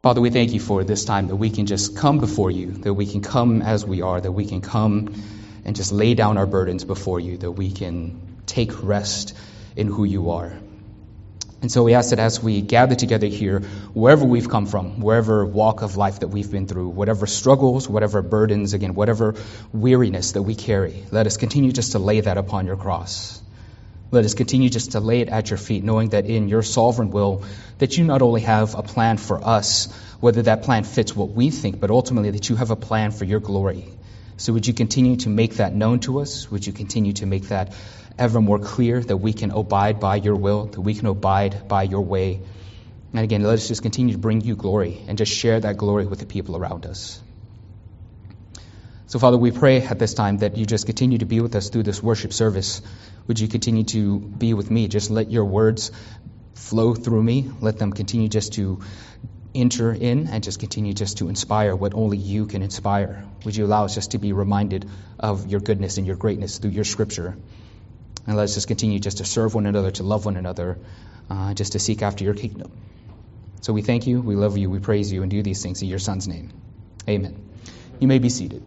Father, we thank you for this time that we can just come before you, that we can come as we are, that we can come and just lay down our burdens before you, that we can take rest in who you are. And so we ask that as we gather together here, wherever we've come from, wherever walk of life that we've been through, whatever struggles, whatever burdens, again, whatever weariness that we carry, let us continue just to lay that upon your cross. Let us continue just to lay it at your feet, knowing that in your sovereign will, that you not only have a plan for us, whether that plan fits what we think, but ultimately that you have a plan for your glory. So would you continue to make that known to us? Would you continue to make that ever more clear, that we can abide by your will, that we can abide by your way? And again, let us just continue to bring you glory and just share that glory with the people around us. So, Father, we pray at this time that you just continue to be with us through this worship service. Would you continue to be with me? Just let your words flow through me. Let them continue just to enter in and just continue just to inspire what only you can inspire. Would you allow us just to be reminded of your goodness and your greatness through your scripture? And let us just continue just to serve one another, to love one another, just to seek after your kingdom. So we thank you, we love you, we praise you, and do these things in your Son's name. Amen. You may be seated.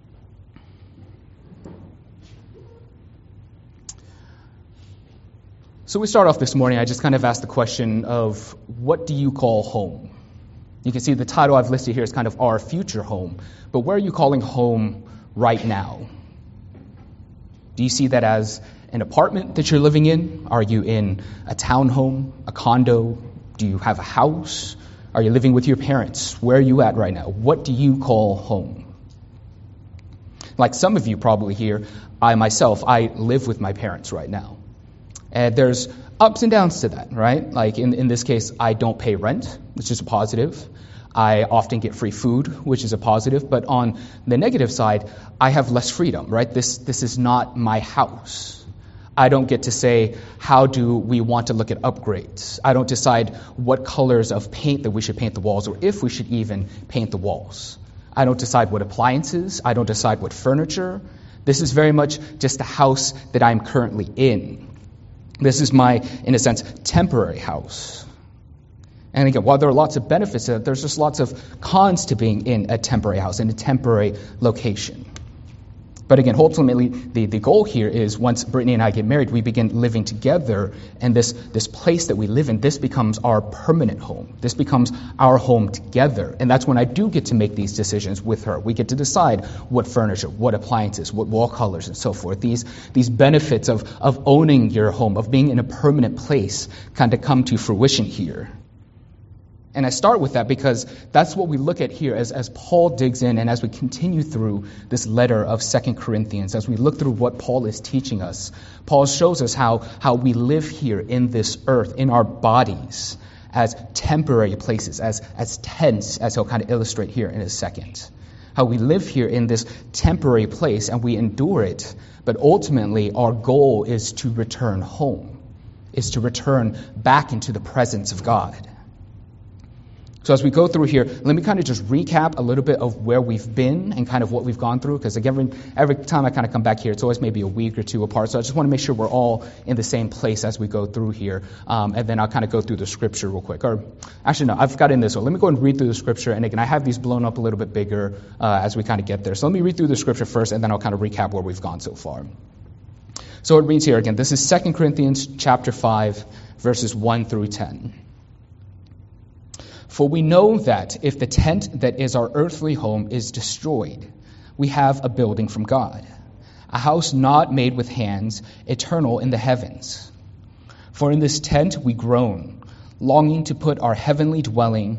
So we start off this morning, I just kind of asked the question of, what do you call home? You can see the title I've listed here is kind of our future home. But where are you calling home right now? Do you see that as an apartment that you're living in? Are you in a townhome, a condo? Do you have a house? Are you living with your parents? Where are you at right now? What do you call home? Like some of you probably here, I live with my parents right now. And there's ups and downs to that, right? Like in this case, I don't pay rent, which is a positive. I often get free food, which is a positive. But on the negative side, I have less freedom, right? This is not my house. I don't get to say, how do we want to look at upgrades? I don't decide what colors of paint that we should paint the walls, or if we should even paint the walls. I don't decide what appliances. I don't decide what furniture. This is very much just the house that I'm currently in. This is my, in a sense, temporary house. And again, while there are lots of benefits to that, there's just lots of cons to being in a temporary house, in a temporary location. But again, ultimately, the goal here is once Brittany and I get married, we begin living together, and this place that we live in, this becomes our permanent home. This becomes our home together. And that's when I do get to make these decisions with her. We get to decide what furniture, what appliances, what wall colors, and so forth. These benefits of owning your home, of being in a permanent place, kind of come to fruition here. And I start with that because that's what we look at here as Paul digs in and as we continue through this letter of 2 Corinthians, as we look through what Paul is teaching us. Paul shows us how we live here in this earth, in our bodies, as temporary places, as tents, as he'll kind of illustrate here in a second. How we live here in this temporary place and we endure it, but ultimately our goal is to return home, is to return back into the presence of God. So as we go through here, let me kind of just recap a little bit of where we've been and kind of what we've gone through, because again, every time I kind of come back here, it's always maybe a week or two apart. So I just want to make sure we're all in the same place as we go through here. And then I'll kind of go through the scripture real quick. Or actually, no, I've got in this one. Let me go and read through the scripture. And again, I have these blown up a little bit bigger as we kind of get there. So let me read through the scripture first, and then I'll kind of recap where we've gone so far. So it reads here again. This is 2 Corinthians chapter 5, verses 1 through 10. For we know that if the tent that is our earthly home is destroyed, we have a building from God, a house not made with hands, eternal in the heavens. For in this tent we groan, longing to be put on our heavenly dwelling,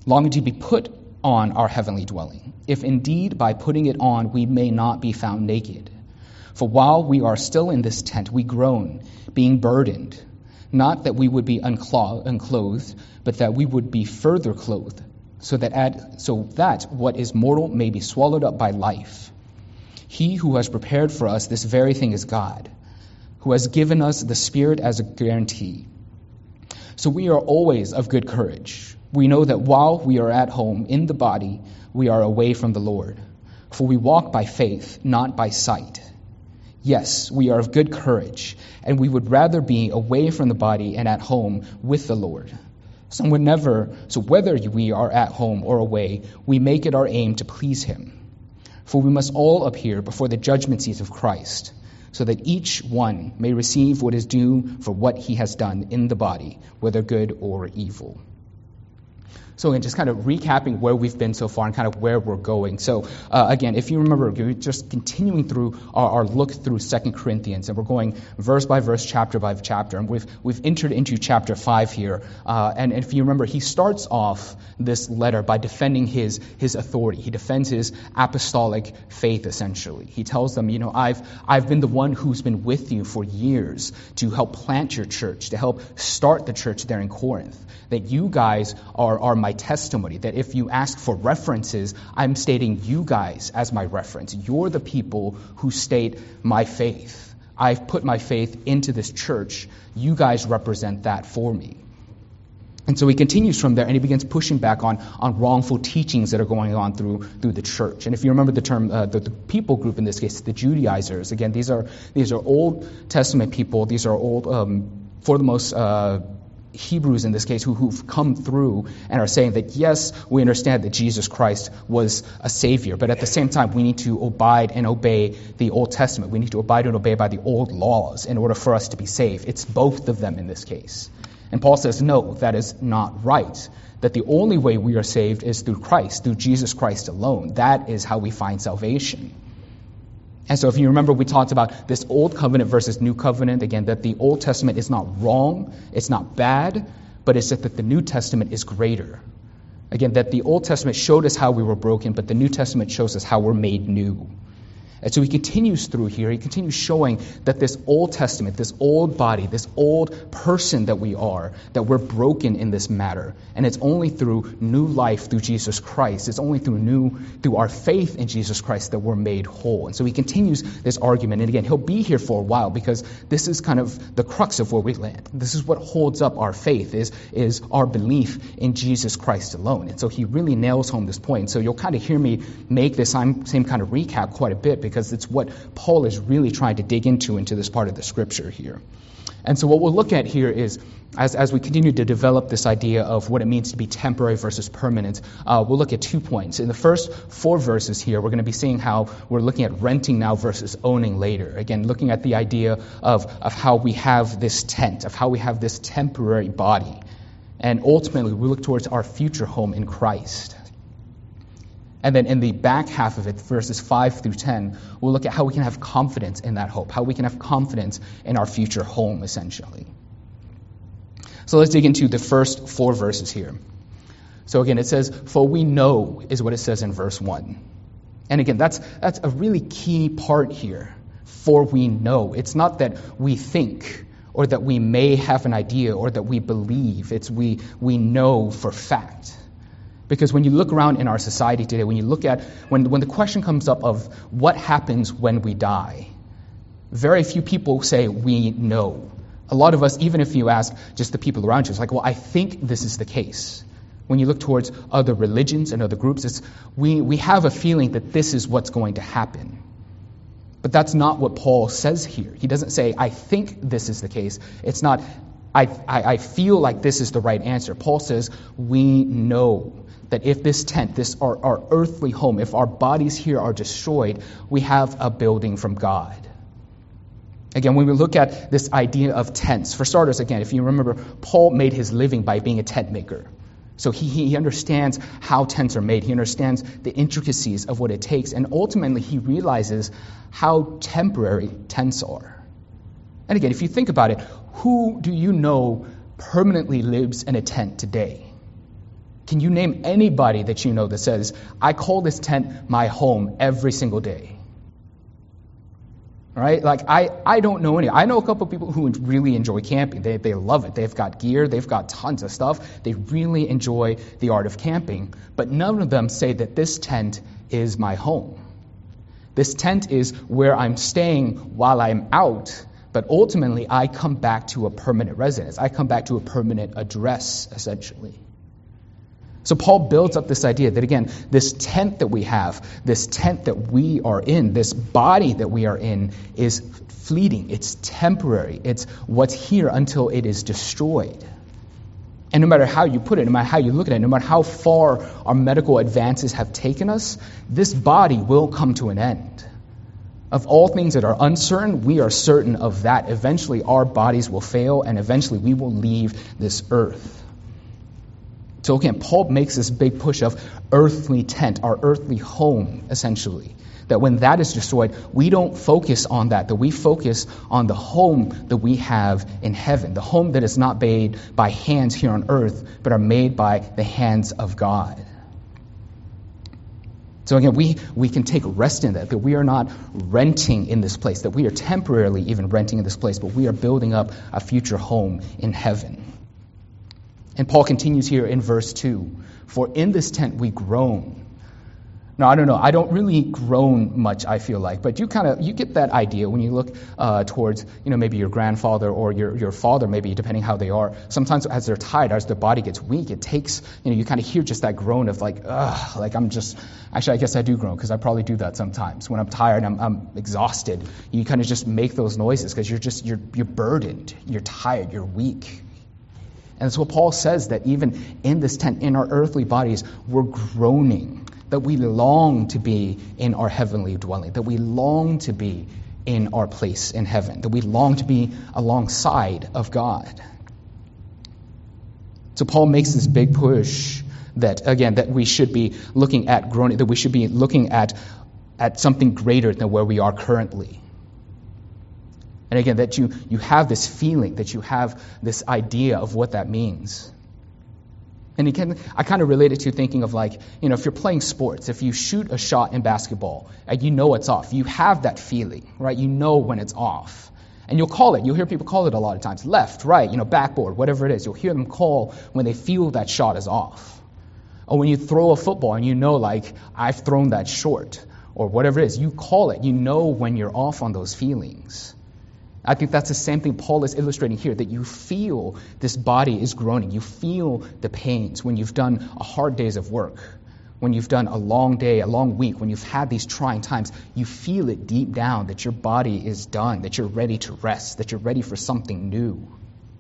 if indeed by putting it on we may not be found naked. For while we are still in this tent we groan, being burdened, not that we would be unclothed, but that we would be further clothed, so that what is mortal may be swallowed up by life. He who has prepared for us this very thing is God, who has given us the Spirit as a guarantee. So we are always of good courage. We know that while we are at home in the body, we are away from the Lord. For we walk by faith, not by sight. Yes, we are of good courage, and we would rather be away from the body and at home with the Lord. So whether we are at home or away, we make it our aim to please him. For we must all appear before the judgment seat of Christ, so that each one may receive what is due for what he has done in the body, whether good or evil. So again, just kind of recapping where we've been so far and kind of where we're going. So again, if you remember, we're just continuing through our look through 2 Corinthians, and we're going verse by verse, chapter by chapter, and we've entered into chapter 5 here. And if you remember, he starts off this letter by defending his authority. He defends his apostolic faith, essentially. He tells them, I've been the one who's been with you for years to help plant your church, to help start the church there in Corinth. That you guys are my testimony, that if you ask for references, I'm stating you guys as my reference. You're the people who state my faith. I've put my faith into this church. You guys represent that for me. And so he continues from there, and he begins pushing back on wrongful teachings that are going on through the church. And if you remember the term, the people group in this case, the Judaizers, again, these are Old Testament people. These are old, for the most Hebrews in this case, who've come through and are saying that, yes, we understand that Jesus Christ was a Savior, but at the same time, we need to abide and obey the Old Testament. We need to abide and obey by the old laws in order for us to be saved. It's both of them in this case. And Paul says, no, that is not right. That the only way we are saved is through Christ, through Jesus Christ alone. That is how we find salvation. And so if you remember, we talked about this Old Covenant versus New Covenant. Again, that the Old Testament is not wrong, it's not bad, but it's that the New Testament is greater. Again, that the Old Testament showed us how we were broken, but the New Testament shows us how we're made new. And so he continues through here, he continues showing that this Old Testament, this old body, this old person that we are, that we're broken in this matter. And it's only through new life through Jesus Christ, it's only through our faith in Jesus Christ that we're made whole. And so he continues this argument. And again, he'll be here for a while because this is kind of the crux of where we land. This is what holds up our faith, is our belief in Jesus Christ alone. And so he really nails home this point. So you'll kind of hear me make this same kind of recap quite a bit, because it's what Paul is really trying to dig into this part of the scripture here. And so what we'll look at here is, as we continue to develop this idea of what it means to be temporary versus permanent, we'll look at 2 points. In the first 4 verses here, we're going to be seeing how we're looking at renting now versus owning later. Again, looking at the idea of how we have this tent, of how we have this temporary body. And ultimately, we look towards our future home in Christ. And then in the back half of it, verses 5 through 10, we'll look at how we can have confidence in that hope, how we can have confidence in our future home, essentially. So let's dig into the first 4 verses here. So again, it says, "For we know," is what it says in verse 1. And again, that's a really key part here. For we know. It's not that we think, or that we may have an idea, or that we believe. It's we know for fact. Because when you look around in our society today, when you look at, when the question comes up of what happens when we die, very few people say we know. A lot of us, even if you ask just the people around you, it's like, well, I think this is the case. When you look towards other religions and other groups, we have a feeling that this is what's going to happen. But that's not what Paul says here. He doesn't say, I think this is the case. It's not, I feel like this is the right answer. Paul says, we know that if this tent, our earthly home, if our bodies here are destroyed, we have a building from God. Again, when we look at this idea of tents, for starters, again, if you remember, Paul made his living by being a tent maker. So he understands how tents are made. He understands the intricacies of what it takes. And ultimately, he realizes how temporary tents are. And again, if you think about it, who do you know permanently lives in a tent today? Can you name anybody that you know that says, I call this tent my home every single day? All right? Like, I don't know any. I know a couple of people who really enjoy camping. They love it. They've got gear. They've got tons of stuff. They really enjoy the art of camping. But none of them say that this tent is my home. This tent is where I'm staying while I'm out. But ultimately, I come back to a permanent residence. I come back to a permanent address, essentially. So Paul builds up this idea that, again, this tent that we have, this tent that we are in, this body that we are in is fleeting. It's temporary. It's what's here until it is destroyed. And no matter how you put it, no matter how you look at it, no matter how far our medical advances have taken us, this body will come to an end. Of all things that are uncertain, we are certain of that. Eventually our bodies will fail, and eventually we will leave this earth. So again, Paul makes this big push of earthly tent, our earthly home, essentially. That when that is destroyed, we don't focus on that we focus on the home that we have in heaven, the home that is not made by hands here on earth, but are made by the hands of God. So again, we can take rest in that we are not renting in this place, that we are temporarily even renting in this place, but we are building up a future home in heaven. And Paul continues here in verse 2, "For in this tent we groan." Now, I don't know. I don't really groan much, I feel like. But you get that idea when you look towards, maybe your grandfather or your father, maybe, depending how they are. Sometimes as they're tired, as their body gets weak, it takes, you kind of hear just that groan of like, ugh, like I'm just, actually, I guess I do groan because I probably do that sometimes. When I'm tired, I'm exhausted. You kind of just make those noises because you're burdened, you're tired, you're weak. And so Paul says that even in this tent, in our earthly bodies, we're groaning. That we long to be in our heavenly dwelling, that we long to be in our place in heaven, that we long to be alongside of God. So Paul makes this big push that we should be looking at groaning, that we should be looking at something greater than where we are currently. And again, that you have this feeling, that you have this idea of what that means. And I kind of relate it to thinking of like, if you're playing sports, if you shoot a shot in basketball and you know it's off, you have that feeling, right? You know when it's off. And you'll call it. You'll hear people call it a lot of times. Left, right, backboard, whatever it is. You'll hear them call when they feel that shot is off. Or when you throw a football and you know, like, I've thrown that short. Or whatever it is. You call it. You know when you're off on those feelings. I think that's the same thing Paul is illustrating here, that you feel this body is groaning. You feel the pains when you've done a hard days of work, when you've done a long day, a long week, when you've had these trying times. You feel it deep down that your body is done, that you're ready to rest, that you're ready for something new.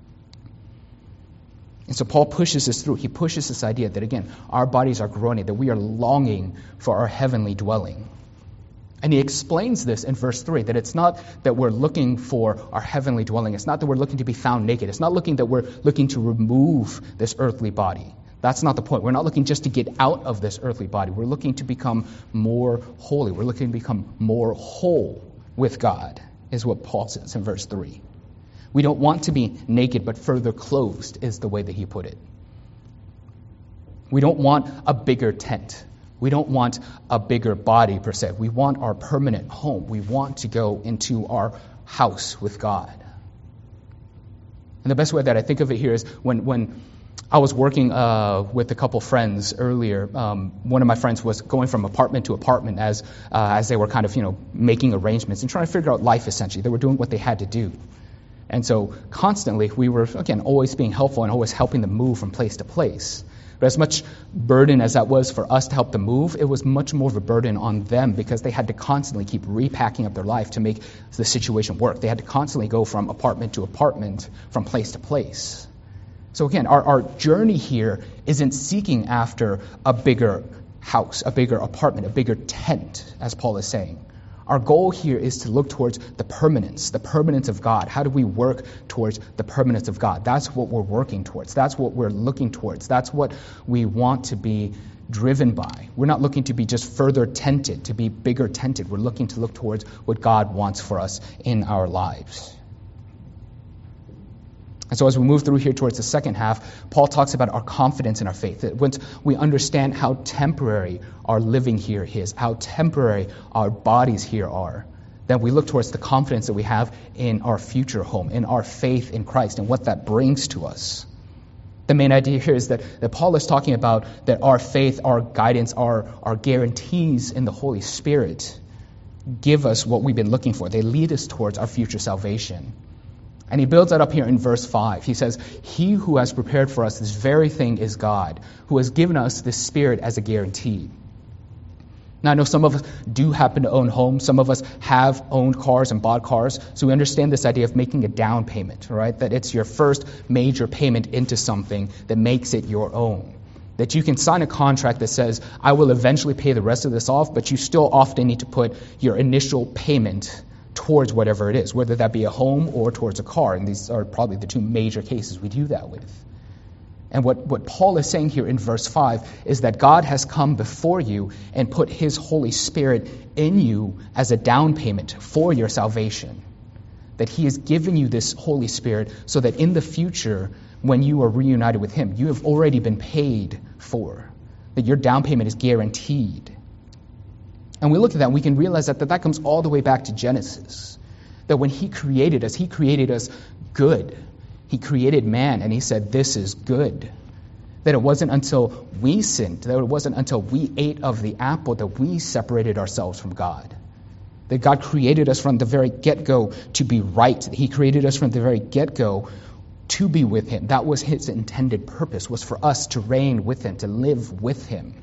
And so Paul pushes this through. He pushes this idea that, again, our bodies are groaning, that we are longing for our heavenly dwelling. And he explains this in verse 3, that it's not that we're looking for our heavenly dwelling. It's not that we're looking to be found naked. It's not that we're looking to remove this earthly body. That's not the point. We're not looking just to get out of this earthly body. We're looking to become more holy. We're looking to become more whole with God, is what Paul says in verse 3. We don't want to be naked, but further clothed, is the way that he put it. We don't want a bigger tent. We don't want a bigger body, per se. We want our permanent home. We want to go into our house with God. And the best way that I think of it here is when I was working with a couple friends earlier. One of my friends was going from apartment to apartment as they were kind of, making arrangements and trying to figure out life, essentially. They were doing what they had to do. And so constantly we were, again, always being helpful and always helping them move from place to place. But as much burden as that was for us to help them move, it was much more of a burden on them because they had to constantly keep repacking up their life to make the situation work. They had to constantly go from apartment to apartment, from place to place. So again, our journey here isn't seeking after a bigger house, a bigger apartment, a bigger tent, as Paul is saying. Our goal here is to look towards the permanence of God. How do we work towards the permanence of God? That's what we're working towards. That's what we're looking towards. That's what we want to be driven by. We're not looking to be just further tented, to be bigger tented. We're looking to look towards what God wants for us in our lives. And so as we move through here towards the second half, Paul talks about our confidence in our faith. That once we understand how temporary our living here is, how temporary our bodies here are, then we look towards the confidence that we have in our future home, in our faith in Christ, and what that brings to us. The main idea here is that Paul is talking about that our faith, our guidance, our guarantees in the Holy Spirit give us what we've been looking for. They lead us towards our future salvation. And he builds that up here in verse 5. He says, "He who has prepared for us this very thing is God, who has given us this Spirit as a guarantee." Now, I know some of us do happen to own homes. Some of us have owned cars and bought cars. So we understand this idea of making a down payment, right? That it's your first major payment into something that makes it your own. That you can sign a contract that says, I will eventually pay the rest of this off, but you still often need to put your initial payment towards whatever it is, whether that be a home or towards a car. And these are probably the two major cases we do that with. And what Paul is saying here in verse 5 is that God has come before you and put his Holy Spirit in you as a down payment for your salvation. That he has given you this Holy Spirit so that in the future, when you are reunited with him, you have already been paid for. That your down payment is guaranteed. And we look at that and we can realize that comes all the way back to Genesis. That when he created us good. He created man and he said, this is good. That it wasn't until we sinned, that it wasn't until we ate of the apple that we separated ourselves from God. That God created us from the very get-go to be right. That he created us from the very get-go to be with him. That was his intended purpose, was for us to reign with him, to live with him.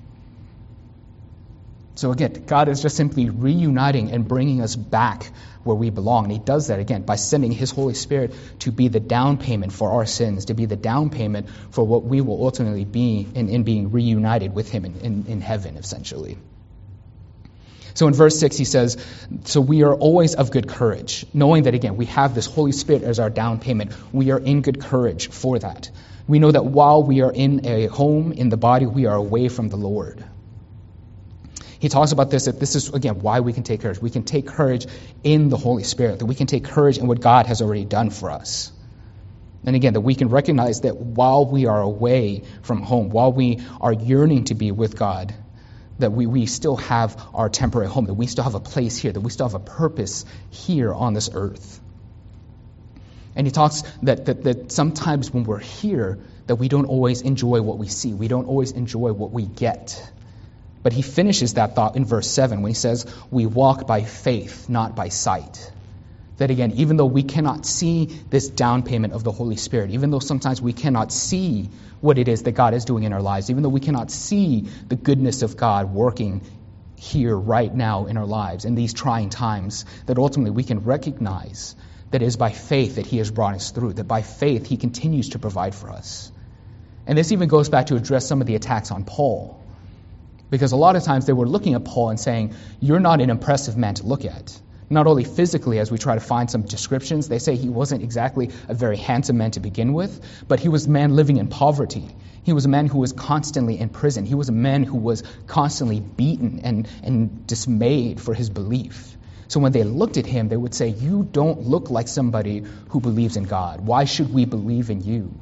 So again, God is just simply reuniting and bringing us back where we belong. And he does that, again, by sending his Holy Spirit to be the down payment for our sins, to be the down payment for what we will ultimately be in being reunited with him in heaven, essentially. So in verse 6, he says, so we are always of good courage, knowing that, again, we have this Holy Spirit as our down payment. We are in good courage for that. We know that while we are in a home in the body, we are away from the Lord. He talks about this, that this is, again, why we can take courage. We can take courage in the Holy Spirit, that we can take courage in what God has already done for us. And again, that we can recognize that while we are away from home, while we are yearning to be with God, that we still have our temporary home, that we still have a place here, that we still have a purpose here on this earth. And he talks that sometimes when we're here, that we don't always enjoy what we see. We don't always enjoy what we get. But he finishes that thought in verse 7 when he says, we walk by faith, not by sight. That again, even though we cannot see this down payment of the Holy Spirit, even though sometimes we cannot see what it is that God is doing in our lives, even though we cannot see the goodness of God working here right now in our lives in these trying times, that ultimately we can recognize that it is by faith that he has brought us through, that by faith he continues to provide for us. And this even goes back to address some of the attacks on Paul. Because a lot of times they were looking at Paul and saying, you're not an impressive man to look at. Not only physically, as we try to find some descriptions, they say he wasn't exactly a very handsome man to begin with, but he was a man living in poverty. He was a man who was constantly in prison. He was a man who was constantly beaten and dismayed for his belief. So when they looked at him, they would say, you don't look like somebody who believes in God. Why should we believe in you?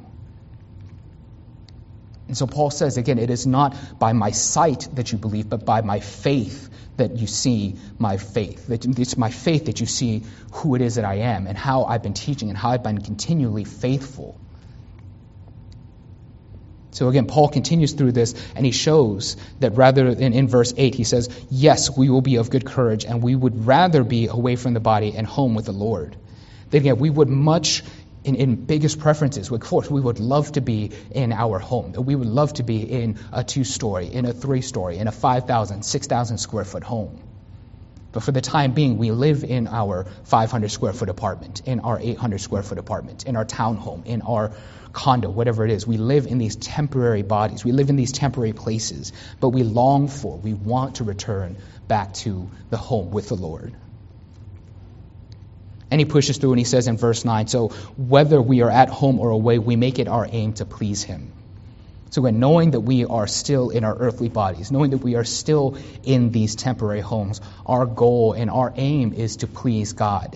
And so Paul says, again, it is not by my sight that you believe, but by my faith that you see my faith. That it's my faith that you see who it is that I am and how I've been teaching and how I've been continually faithful. So again, Paul continues through this and he shows that rather than in verse 8, he says, yes, we will be of good courage and we would rather be away from the body and home with the Lord. That again, we would much in biggest preferences, of course, we would love to be in our home. We would love to be in a 2-story, in a 3-story, in a 5,000, 6,000 square foot home. But for the time being, we live in our 500 square foot apartment, in our 800 square foot apartment, in our townhome, in our condo, whatever it is. We live in these temporary bodies. We live in these temporary places. But we long for, we want to return back to the home with the Lord. And he pushes through and he says in verse 9, so whether we are at home or away, we make it our aim to please him. So when knowing that we are still in our earthly bodies, knowing that we are still in these temporary homes, our goal and our aim is to please God.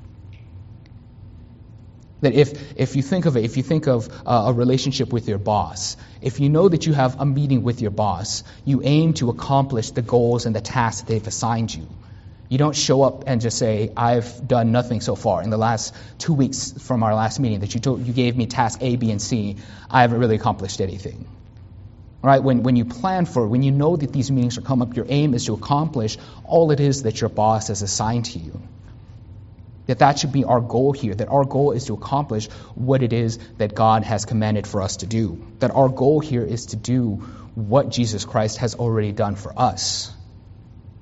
That if you think of it, if you think of a relationship with your boss, if you know that you have a meeting with your boss, you aim to accomplish the goals and the tasks that they've assigned you. You don't show up and just say, I've done nothing so far. In the last 2 weeks from our last meeting that you gave me task A, B, and C, I haven't really accomplished anything. All right? When you plan for it, when you know that these meetings are coming up, your aim is to accomplish all it is that your boss has assigned to you. That should be our goal here, that our goal is to accomplish what it is that God has commanded for us to do. That our goal here is to do what Jesus Christ has already done for us.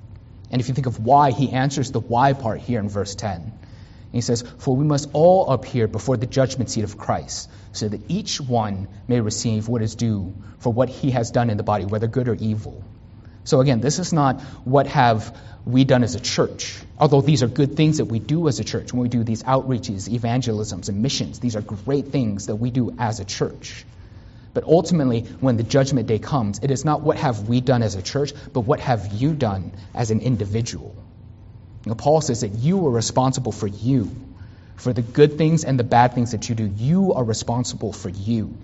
And if you think of why, he answers the why part here in verse 10. And he says, "For we must all appear before the judgment seat of Christ, so that each one may receive what is due for what he has done in the body, whether good or evil." So again, this is not what have we done as a church, although these are good things that we do as a church. When we do these outreaches, evangelisms, and missions, these are great things that we do as a church. But ultimately, when the judgment day comes, it is not what have we done as a church, but what have you done as an individual. Paul says that you are responsible for you. For the good things and the bad things that you do, you are responsible for you.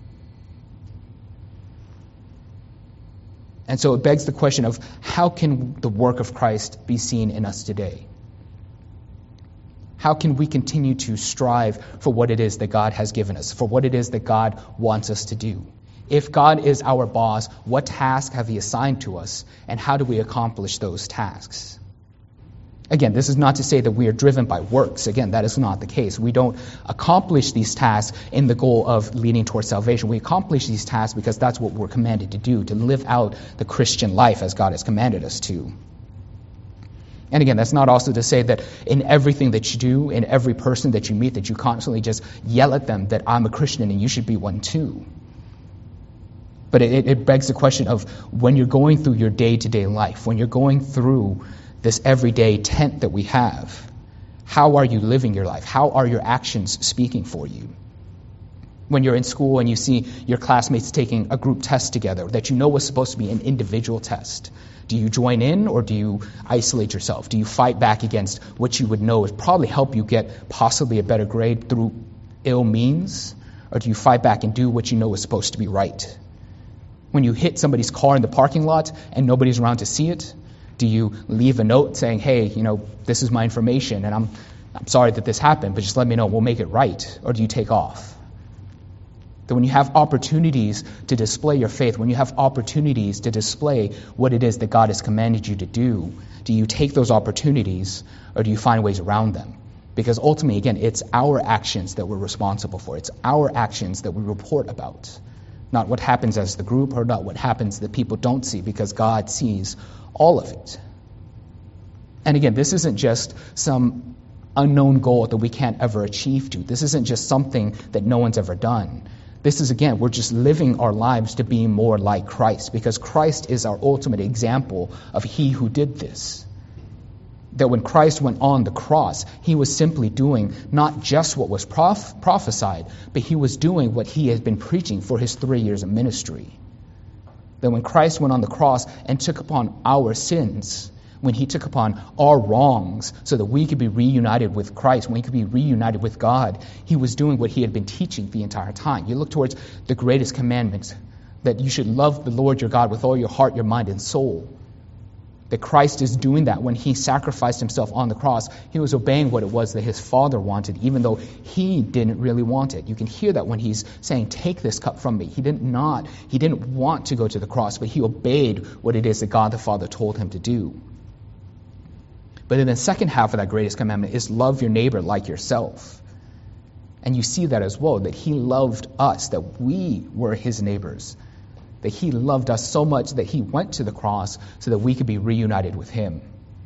And so it begs the question of how can the work of Christ be seen in us today? How can we continue to strive for what it is that God has given us, for what it is that God wants us to do? If God is our boss, what tasks have He assigned to us, and how do we accomplish those tasks? Again, this is not to say that we are driven by works. Again, that is not the case. We don't accomplish these tasks in the goal of leading towards salvation. We accomplish these tasks because that's what we're commanded to do, to live out the Christian life as God has commanded us to. And again, that's not also to say that in everything that you do, in every person that you meet, that you constantly just yell at them that I'm a Christian and you should be one too. But it begs the question of when you're going through your day-to-day life, when you're going through this everyday tent that we have, how are you living your life? How are your actions speaking for you? When you're in school and you see your classmates taking a group test together that you know was supposed to be an individual test, do you join in or do you isolate yourself? Do you fight back against what you would know would probably help you get possibly a better grade through ill means? Or do you fight back and do what you know is supposed to be right? When you hit somebody's car in the parking lot and nobody's around to see it, do you leave a note saying, hey, this is my information and I'm sorry that this happened, but just let me know, we'll make it right? Or do you take off? That when you have opportunities to display your faith, when you have opportunities to display what it is that God has commanded you to do you take those opportunities or do you find ways around them? Because ultimately, again, it's our actions that we're responsible for. It's our actions that we report about. Not what happens as the group or not what happens that people don't see, because God sees all of it. And again, this isn't just some unknown goal that we can't ever achieve to. This isn't just something that no one's ever done. This is, again, we're just living our lives to be more like Christ, because Christ is our ultimate example of He who did this. That when Christ went on the cross, He was simply doing not just what was prophesied, but He was doing what He had been preaching for His 3 years of ministry. That when Christ went on the cross and took upon our sins, when He took upon our wrongs so that we could be reunited with Christ, when we could be reunited with God, He was doing what He had been teaching the entire time. You look towards the greatest commandments, that you should love the Lord your God with all your heart, your mind, and soul. That Christ is doing that when He sacrificed Himself on the cross. He was obeying what it was that His Father wanted, even though He didn't really want it. You can hear that when He's saying, take this cup from me. He didn't want to go to the cross, but He obeyed what it is that God the Father told Him to do. But in the second half of that greatest commandment is love your neighbor like yourself. And you see that as well, that He loved us, that we were His neighbors. That He loved us so much that He went to the cross so that we could be reunited with Him.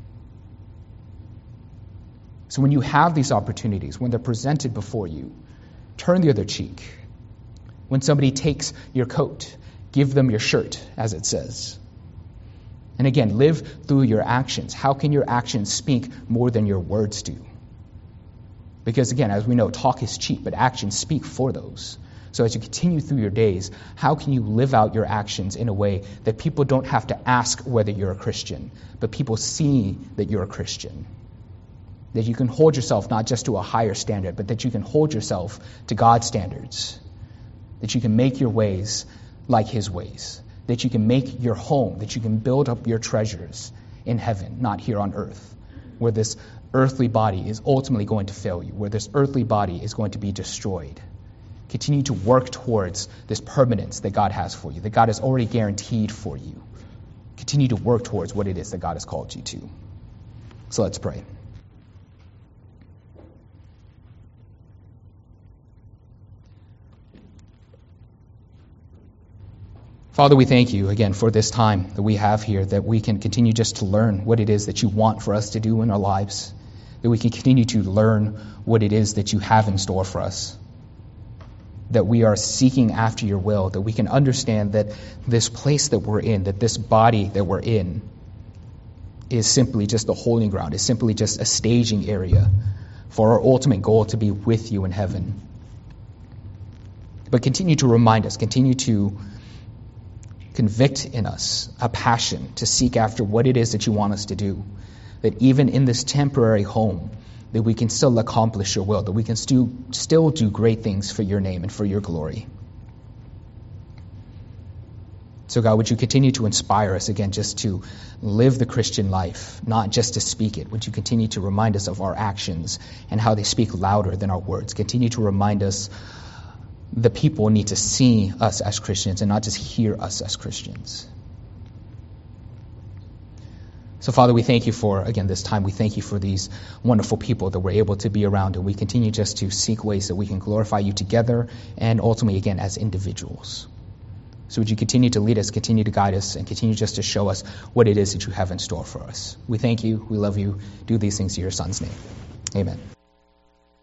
So when you have these opportunities, when they're presented before you, turn the other cheek. When somebody takes your coat, give them your shirt, as it says. And again, live through your actions. How can your actions speak more than your words do? Because again, as we know, talk is cheap, but actions speak for those. So as you continue through your days, how can you live out your actions in a way that people don't have to ask whether you're a Christian, but people see that you're a Christian? That you can hold yourself not just to a higher standard, but that you can hold yourself to God's standards. That you can make your ways like His ways. That you can make your home, that you can build up your treasures in heaven, not here on earth, where this earthly body is ultimately going to fail you, where this earthly body is going to be destroyed. Continue to work towards this permanence that God has for you, that God has already guaranteed for you. Continue to work towards what it is that God has called you to. So let's pray. Father, we thank you again for this time that we have here, that we can continue just to learn what it is that you want for us to do in our lives, that we can continue to learn what it is that you have in store for us, that we are seeking after your will, that we can understand that this place that we're in, that this body that we're in, is simply just a holding ground, is simply just a staging area for our ultimate goal to be with you in heaven. But continue to remind us, continue to convict in us a passion to seek after what it is that you want us to do, that even in this temporary home, that we can still accomplish your will, that we can still do great things for your name and for your glory. So God, would you continue to inspire us again just to live the Christian life, not just to speak it. Would you continue to remind us of our actions and how they speak louder than our words. Continue to remind us the people need to see us as Christians and not just hear us as Christians. So, Father, we thank you for, again, this time. We thank you for these wonderful people that we're able to be around, and we continue just to seek ways that we can glorify you together and ultimately, again, as individuals. So would you continue to lead us, continue to guide us, and continue just to show us what it is that you have in store for us. We thank you. We love you. Do these things in your Son's name. Amen.